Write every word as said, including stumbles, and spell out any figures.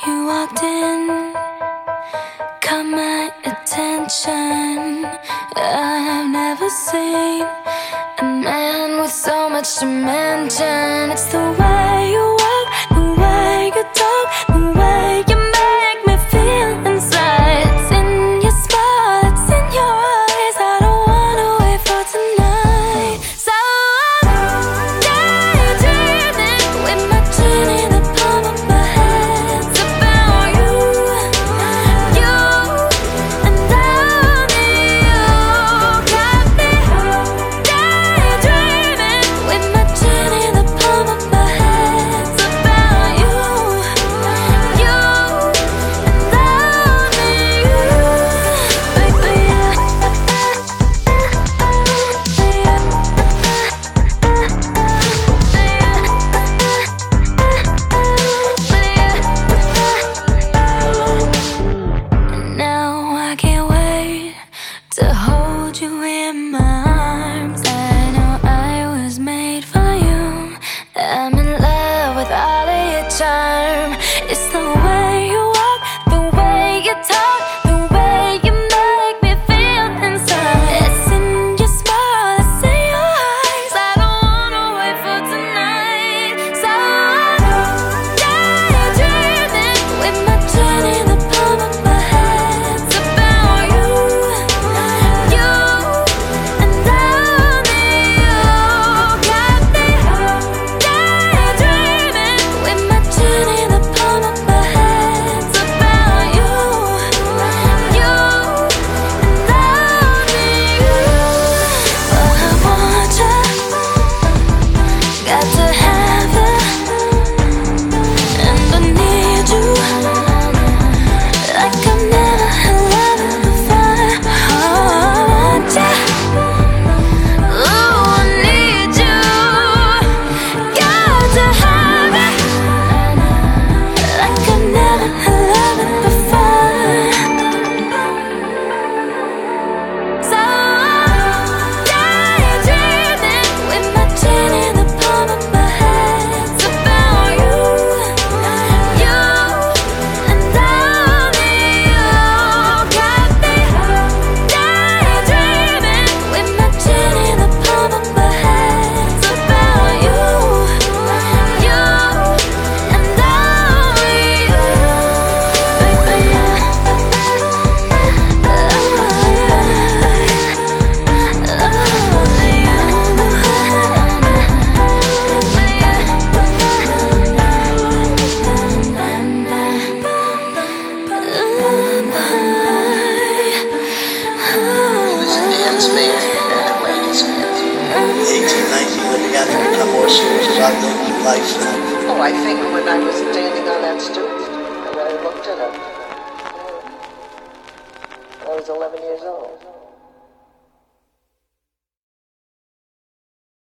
you walked in, caught my attention. I've never seen a man with so much dimension. It's the way you walk, the way you talk, the way you make me feel inside. It's in your smile, it's in your eyes. I don't wanna wait for tonight. So I'm daydreaming with my chin in the palm of my hands about you, you, and only you. Got me daydreaming with my chin in the palm of my hands about you, you, and only you. Baby, now I can't wait to hold you in my arms. I know I was made for you. I'm in love with all of your charm. It's the way you walk, the way you talk, the way you make me feel inside. It's in your smile, it's in your eyes. I don't wanna wait for tonight. So I'm daydreaming with my chin in the palm of my hands about you, you, and only you. Got me daydreaming with my chin in the palm of my hands about you, you, and only you. Well, I want you, got to have you, and I need you like I've never had love before. Oh, I want you, ooh, I need you, got to have it like I've never had love before. So I'm daydreaming with my chin in the palm of my hands about you, you, and only you. Got me daydreaming with my chin in the palm of my hands about you, you, and only you. Baby, eighteen, nineteen, living out there, become more serious about living life. Oh, I think when I was standing on that stoop and I looked at him, I was eleven years old.